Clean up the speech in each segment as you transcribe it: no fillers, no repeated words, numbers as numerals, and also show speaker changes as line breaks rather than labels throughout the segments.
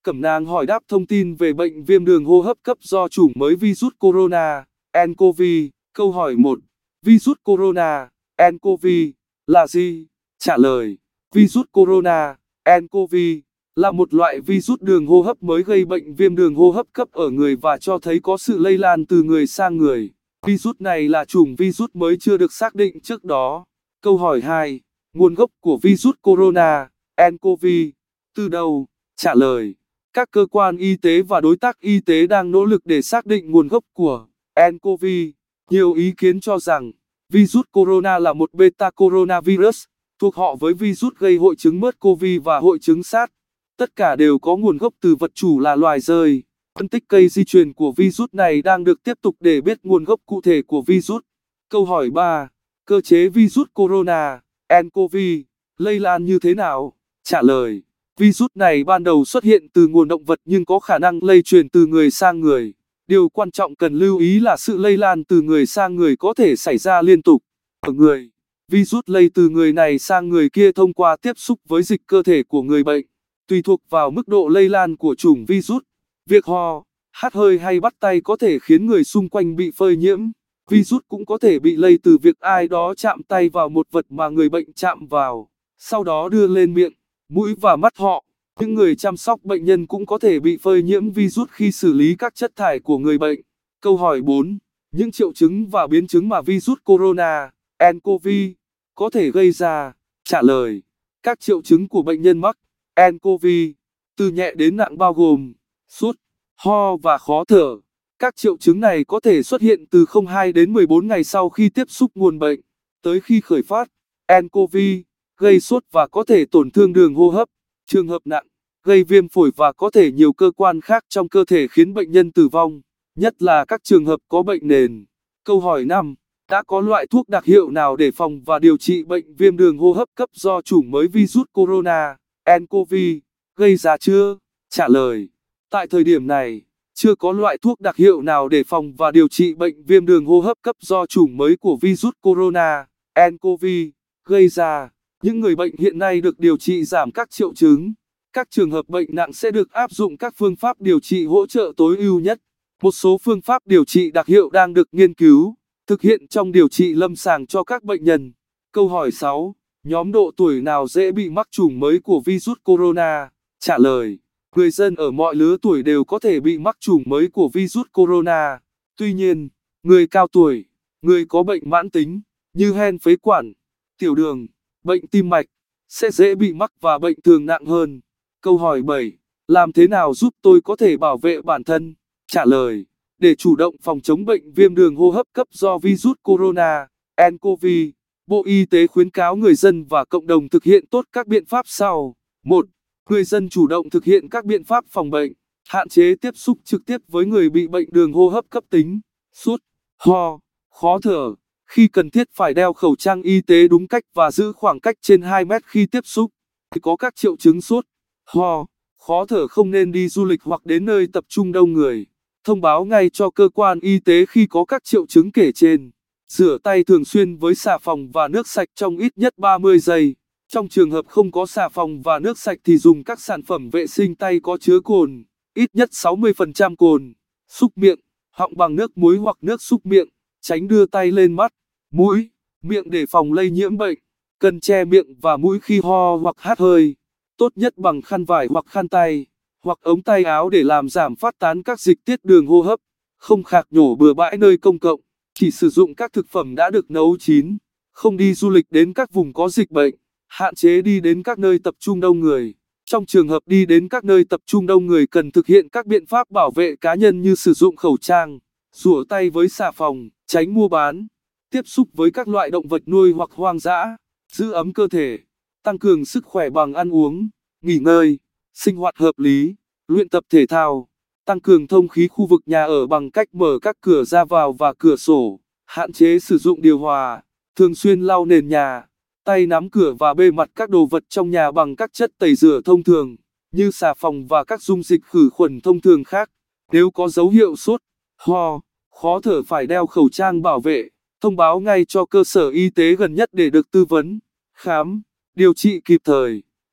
Cẩm nang hỏi đáp thông tin về bệnh viêm đường hô hấp cấp do chủng mới virus corona, nCoV. Câu hỏi 1. Virus corona, nCoV là gì? Trả lời. Virus corona, nCoV là một loại virus đường hô hấp mới gây bệnh viêm đường hô hấp cấp ở người và cho thấy có sự lây lan từ người sang người. Virus này là chủng virus mới chưa được xác định trước đó. Câu hỏi 2. Nguồn gốc của virus corona, nCoV từ đâu? Trả lời. Các cơ quan y tế và đối tác y tế đang nỗ lực để xác định nguồn gốc của nCoV. Nhiều ý kiến cho rằng, virus corona là một beta coronavirus, thuộc họ với virus gây hội chứng MERS-CoV và hội chứng SARS. Tất cả đều có nguồn gốc từ vật chủ là loài dơi. Phân tích cây di truyền của virus này đang được tiếp tục để biết nguồn gốc cụ thể của virus. Câu hỏi 3. Cơ chế virus corona, nCoV, lây lan như thế nào? Trả lời. Virus này ban đầu xuất hiện từ nguồn động vật nhưng có khả năng lây truyền từ người sang người. Điều quan trọng cần lưu ý là sự lây lan từ người sang người có thể xảy ra liên tục. Ở người, virus lây từ người này sang người kia thông qua tiếp xúc với dịch cơ thể của người bệnh. Tùy thuộc vào mức độ lây lan của chủng virus, việc ho, hắt hơi hay bắt tay có thể khiến người xung quanh bị phơi nhiễm. Virus cũng có thể bị lây từ việc ai đó chạm tay vào một vật mà người bệnh chạm vào, sau đó đưa lên miệng, mũi và mắt họ. Những người chăm sóc bệnh nhân cũng có thể bị phơi nhiễm virus khi xử lý các chất thải của người bệnh. Câu hỏi 4. Những triệu chứng và biến chứng mà virus corona, nCoV, có thể gây ra. Trả lời. Các triệu chứng của bệnh nhân mắc nCoV, từ nhẹ đến nặng bao gồm sốt, ho và khó thở. Các triệu chứng này có thể xuất hiện từ 02 đến 14 ngày sau khi tiếp xúc nguồn bệnh. Tới khi khởi phát, nCoV gây sốt và có thể tổn thương đường hô hấp. Trường hợp nặng, gây viêm phổi và có thể nhiều cơ quan khác trong cơ thể khiến bệnh nhân tử vong, nhất là các trường hợp có bệnh nền. Câu hỏi 5. Đã có loại thuốc đặc hiệu nào để phòng và điều trị bệnh viêm đường hô hấp cấp do chủng mới virus corona, nCoV, gây ra chưa? Trả lời. Tại thời điểm này, chưa có loại thuốc đặc hiệu nào để phòng và điều trị bệnh viêm đường hô hấp cấp do chủng mới của virus corona, nCoV, gây ra. Những người bệnh hiện nay được điều trị giảm các triệu chứng. Các trường hợp bệnh nặng sẽ được áp dụng các phương pháp điều trị hỗ trợ tối ưu nhất. Một số phương pháp điều trị đặc hiệu đang được nghiên cứu, thực hiện trong điều trị lâm sàng cho các bệnh nhân. Câu hỏi 6. Nhóm độ tuổi nào dễ bị mắc chủng mới của virus corona? Trả lời. Người dân ở mọi lứa tuổi đều có thể bị mắc chủng mới của virus corona. Tuy nhiên, người cao tuổi, người có bệnh mãn tính, như hen phế quản, tiểu đường, bệnh tim mạch, sẽ dễ bị mắc và bệnh thường nặng hơn. Câu hỏi 7. Làm thế nào giúp tôi có thể bảo vệ bản thân? Trả lời. Để chủ động phòng chống bệnh viêm đường hô hấp cấp do virus corona, nCoV, Bộ Y tế khuyến cáo người dân và cộng đồng thực hiện tốt các biện pháp sau. 1. Người dân chủ động thực hiện các biện pháp phòng bệnh, hạn chế tiếp xúc trực tiếp với người bị bệnh đường hô hấp cấp tính, sốt, ho, khó thở. Khi cần thiết phải đeo khẩu trang y tế đúng cách và giữ khoảng cách trên 2 mét khi tiếp xúc. Khi có các triệu chứng sốt, ho, khó thở không nên đi du lịch hoặc đến nơi tập trung đông người. Thông báo ngay cho cơ quan y tế khi có các triệu chứng kể trên. Rửa tay thường xuyên với xà phòng và nước sạch trong ít nhất 30 giây. Trong trường hợp không có xà phòng và nước sạch thì dùng các sản phẩm vệ sinh tay có chứa cồn, ít nhất 60% cồn. Súc miệng, họng bằng nước muối hoặc nước súc miệng, tránh đưa tay lên mắt, mũi, miệng để phòng lây nhiễm bệnh. Cần che miệng và mũi khi ho hoặc hắt hơi, tốt nhất bằng khăn vải hoặc khăn tay, hoặc ống tay áo để làm giảm phát tán các dịch tiết đường hô hấp. Không khạc nhổ bừa bãi nơi công cộng, chỉ sử dụng các thực phẩm đã được nấu chín. Không đi du lịch đến các vùng có dịch bệnh, hạn chế đi đến các nơi tập trung đông người. Trong trường hợp đi đến các nơi tập trung đông người cần thực hiện các biện pháp bảo vệ cá nhân như sử dụng khẩu trang, rửa tay với xà phòng, tránh mua bán, tiếp xúc với các loại động vật nuôi hoặc hoang dã, giữ ấm cơ thể, tăng cường sức khỏe bằng ăn uống, nghỉ ngơi, sinh hoạt hợp lý, luyện tập thể thao, tăng cường thông khí khu vực nhà ở bằng cách mở các cửa ra vào và cửa sổ, hạn chế sử dụng điều hòa, thường xuyên lau nền nhà, tay nắm cửa và bề mặt các đồ vật trong nhà bằng các chất tẩy rửa thông thường, như xà phòng và các dung dịch khử khuẩn thông thường khác. Nếu có dấu hiệu sốt, ho, khó thở phải đeo khẩu trang bảo vệ, thông báo ngay cho cơ sở y tế gần nhất để được tư vấn, khám, điều trị kịp thời.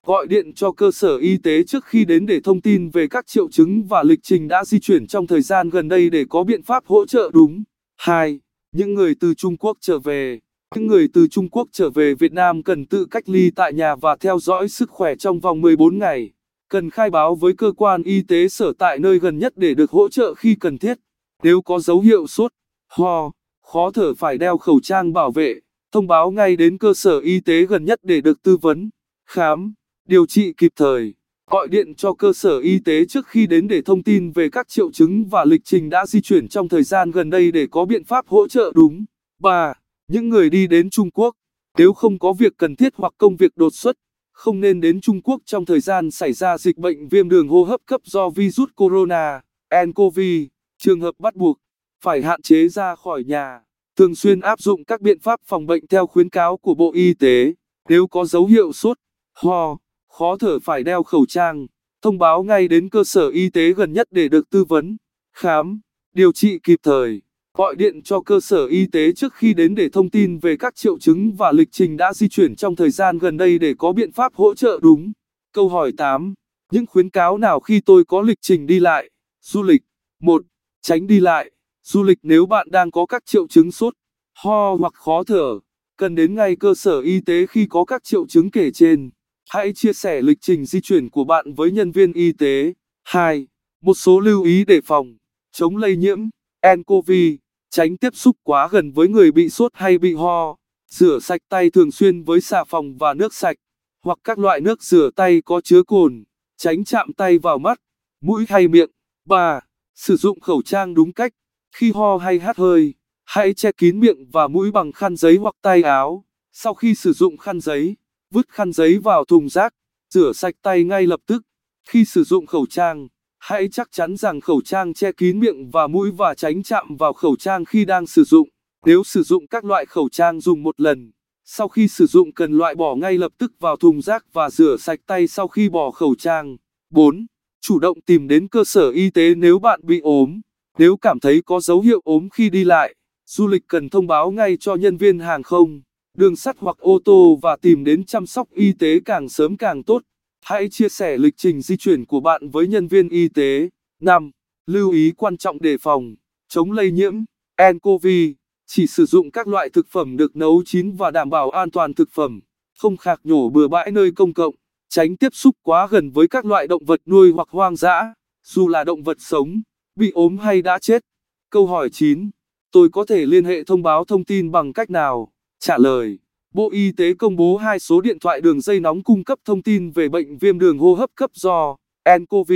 Gọi điện cho cơ sở y tế trước khi đến để thông tin về các triệu chứng và lịch trình đã di chuyển trong thời gian gần đây để có biện pháp hỗ trợ đúng. 2. Những người từ Trung Quốc trở về. Những người từ Trung Quốc trở về Việt Nam cần tự cách ly tại nhà và theo dõi sức khỏe trong vòng 14 ngày. Cần khai báo với cơ quan y tế sở tại nơi gần nhất để được hỗ trợ khi cần thiết. Nếu có dấu hiệu sốt, ho, khó thở phải đeo khẩu trang bảo vệ. Thông báo ngay đến cơ sở y tế gần nhất để được tư vấn, khám, điều trị kịp thời. Gọi điện cho cơ sở y tế trước khi đến để thông tin về các triệu chứng và lịch trình đã di chuyển trong thời gian gần đây để có biện pháp hỗ trợ đúng. 3. Những người đi đến Trung Quốc, nếu không có việc cần thiết hoặc công việc đột xuất, không nên đến Trung Quốc trong thời gian xảy ra dịch bệnh viêm đường hô hấp cấp do virus corona, nCoV. Trường hợp bắt buộc, phải hạn chế ra khỏi nhà. Thường xuyên áp dụng các biện pháp phòng bệnh theo khuyến cáo của Bộ Y tế. Nếu có dấu hiệu sốt, ho, khó thở phải đeo khẩu trang. Thông báo ngay đến cơ sở y tế gần nhất để được tư vấn, khám, điều trị kịp thời. Gọi điện cho cơ sở y tế trước khi đến để thông tin về các triệu chứng và lịch trình đã di chuyển trong thời gian gần đây để có biện pháp hỗ trợ đúng. Câu hỏi 8. Những khuyến cáo nào khi tôi có lịch trình đi lại, du lịch? 1. Tránh đi lại, du lịch nếu bạn đang có các triệu chứng sốt, ho hoặc khó thở. Cần đến ngay cơ sở y tế khi có các triệu chứng kể trên. Hãy chia sẻ lịch trình di chuyển của bạn với nhân viên y tế. 2. Một số lưu ý đề phòng, chống lây nhiễm, nCoV, tránh tiếp xúc quá gần với người bị sốt hay bị ho. Rửa sạch tay thường xuyên với xà phòng và nước sạch, hoặc các loại nước rửa tay có chứa cồn. Tránh chạm tay vào mắt, mũi hay miệng. 3. Sử dụng khẩu trang đúng cách. Khi ho hay hắt hơi, hãy che kín miệng và mũi bằng khăn giấy hoặc tay áo. Sau khi sử dụng khăn giấy, vứt khăn giấy vào thùng rác, rửa sạch tay ngay lập tức. Khi sử dụng khẩu trang, hãy chắc chắn rằng khẩu trang che kín miệng và mũi và tránh chạm vào khẩu trang khi đang sử dụng. Nếu sử dụng các loại khẩu trang dùng một lần, sau khi sử dụng cần loại bỏ ngay lập tức vào thùng rác và rửa sạch tay sau khi bỏ khẩu trang. 4. Chủ động tìm đến cơ sở y tế nếu bạn bị ốm. Nếu cảm thấy có dấu hiệu ốm khi đi lại, du lịch cần thông báo ngay cho nhân viên hàng không, đường sắt hoặc ô tô và tìm đến chăm sóc y tế càng sớm càng tốt. Hãy chia sẻ lịch trình di chuyển của bạn với nhân viên y tế. 5. Lưu ý quan trọng đề phòng, chống lây nhiễm, nCoV. Chỉ sử dụng các loại thực phẩm được nấu chín và đảm bảo an toàn thực phẩm. Không khạc nhổ bừa bãi nơi công cộng. Tránh tiếp xúc quá gần với các loại động vật nuôi hoặc hoang dã, dù là động vật sống, bị ốm hay đã chết. Câu hỏi 9. Tôi có thể liên hệ thông báo thông tin bằng cách nào? Trả lời. Bộ Y tế công bố 2 số điện thoại đường dây nóng cung cấp thông tin về bệnh viêm đường hô hấp cấp do nCoV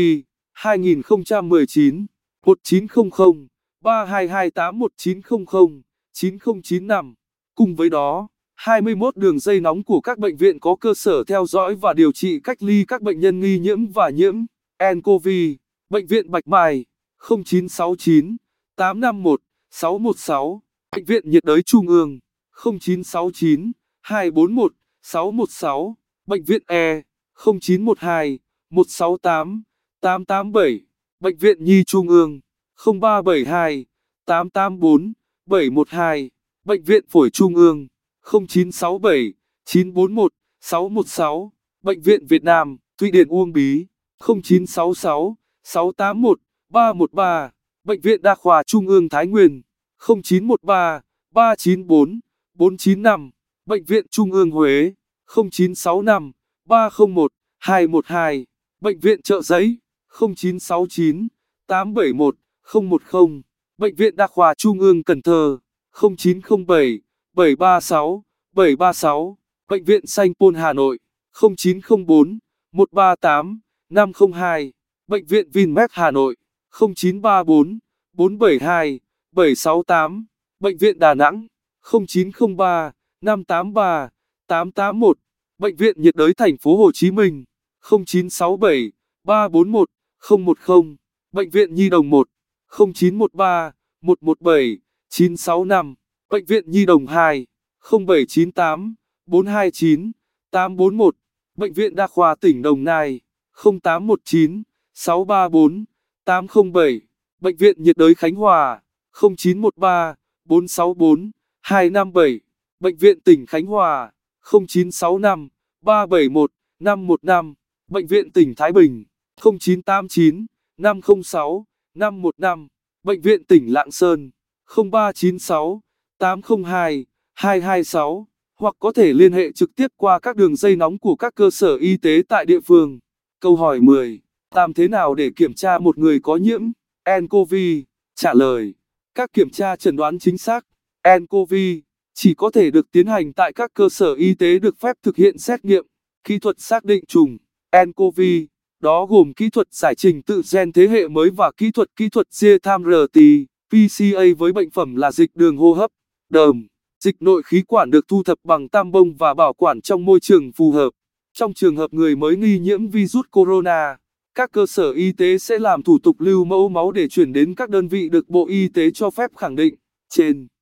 2019 1900 3228 1900 9095. Cùng với đó, 21 đường dây nóng của các bệnh viện có cơ sở theo dõi và điều trị cách ly các bệnh nhân nghi nhiễm và nhiễm nCoV. Bệnh viện Bạch Mai 0969 851 616. Bệnh viện nhiệt đới Trung ương 0969 241 616. Bệnh viện E 0912 168 887. Bệnh viện Nhi Trung ương 0372 884 712. Bệnh viện Phổi Trung ương 0967 941 616. Bệnh viện Việt Nam, Thụy Điển Uông Bí 0966 681 313. Bệnh viện Đa khoa Trung ương Thái Nguyên 0913 394 495. Bệnh viện Trung ương Huế 0965 301 212. Bệnh viện Chợ Giấy 0969 871 010. Bệnh viện Đa khoa Trung ương Cần Thơ 0907 736 736. Bệnh viện Sanh Pôn Hà Nội 0904 138 502. Bệnh viện Vinmec Hà Nội 0934 472 768. Bệnh viện Đà Nẵng 0903 583 881. Bệnh viện nhiệt đới Thành phố Hồ Chí Minh 0967 341 010. Bệnh viện Nhi đồng 1 0913 117 965. Bệnh viện Nhi đồng 2 0798 429 841. Bệnh viện Đa khoa tỉnh Đồng Nai 0819 634 807. Bệnh viện nhiệt đới Khánh Hòa 0913 464 257. Bệnh viện tỉnh Khánh Hòa 0965 371 515, Bệnh viện tỉnh Thái Bình 0989 506 515, Bệnh viện tỉnh Lạng Sơn 0396 802 226, hoặc có thể liên hệ trực tiếp qua các đường dây nóng của các cơ sở y tế tại địa phương. Câu hỏi 10. Làm thế nào để kiểm tra một người có nhiễm nCoV? Trả lời. Các kiểm tra chẩn đoán chính xác nCoV chỉ có thể được tiến hành tại các cơ sở y tế được phép thực hiện xét nghiệm kỹ thuật xác định chủng nCoV. Đó gồm kỹ thuật giải trình tự gen thế hệ mới và kỹ thuật real-time RT-PCR với bệnh phẩm là dịch đường hô hấp, đờm. Dịch nội khí quản được thu thập bằng tam bông và bảo quản trong môi trường phù hợp. Trong trường hợp người mới nghi nhiễm virus corona, các cơ sở y tế sẽ làm thủ tục lưu mẫu máu để chuyển đến các đơn vị được Bộ Y tế cho phép khẳng định. Trên